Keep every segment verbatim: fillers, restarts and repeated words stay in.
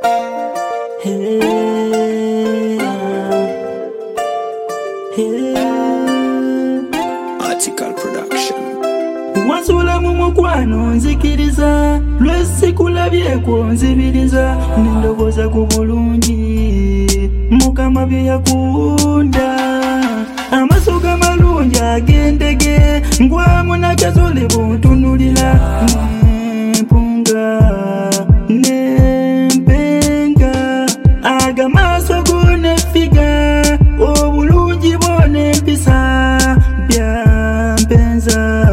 Hey, hey. Article Production. Wansula mu mukwano nzikiriza, lwesikulabyeeko nzibiriza, nendogoza ku bulungi Mukama bye yakunda. Amaaso gamalungi agendege, ngwamu nakazole buntunulira, nempunga nempenga, agamaaso gonefiga, obulungi bonempisa, byampenza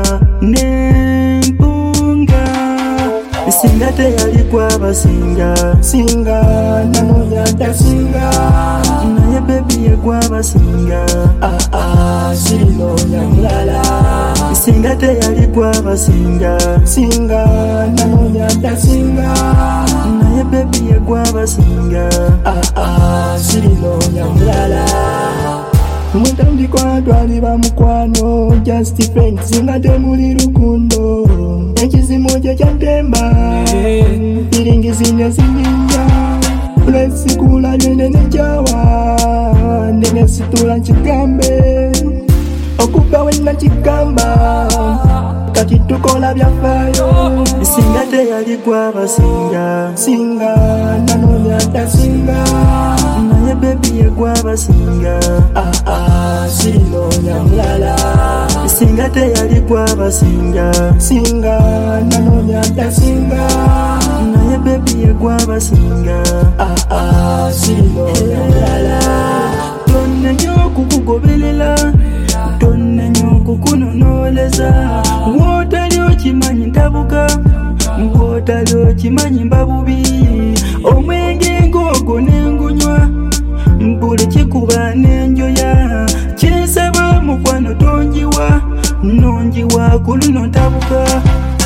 nempunga. Singa teyali gwabasinga, singa nanonya tasinga, naye bebi ye gwabasinga, ah ah sirinonya mulala. Singa teyali gwabasinga, singa nanonya tasinga, naye bebi ye gwabasinga, ah ah sirinonya mulala. Mutandikwa twaliba mukwano, just friends, singa temuli lukundo. Ekizimu kye kyantemba, biringizi ne zininja, lwesikula nene nejawa, nene situla nkigambe, okuva wenna kigamba, kati tukola byafaayo. Singa teyali gwabasinga, singa nanonya tasinga, naye bebi ye gwabasinga, ah ah sirinonya mulala. Singa teyali gwabasinga, singa nanonya tasinga, naye bebi ye gwabasinga, ah ah sirinonya mulala. Tonnenya okukugoberera, tonnenya okukunonoleza, wotali okimanyi ntabuka, wotali okimanyi mbabubi, omwenge ng'ogwo nengunywa, buli kikuba nenjoya, kyensaba mukwano tonjiwa, nonjiwa ku luno ntabuka.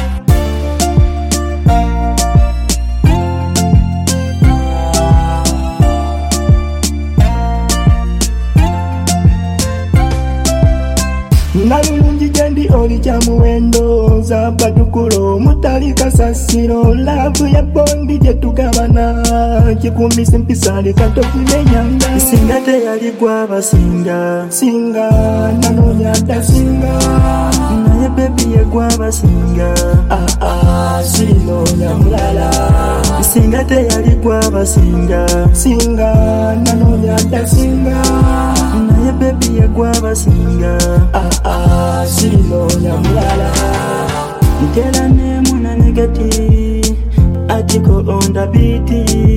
Nalulungi jendi oli kya muwendo, zaba tukulo mutali kasasiro, lavu ya bondi jetugabana, kikumisi mpisali katokimenyanga. Singa teyali gwabasinga, singa nanonya tasinga, naye bebi ye gwabasinga, ah ah sirinonya mulala. Singa teyali gwabasinga, singa nanonya tasinga, naye bebi ye gwabasinga, ah ah sirinonya mulala. Nkera nemu na negati, article on the beat.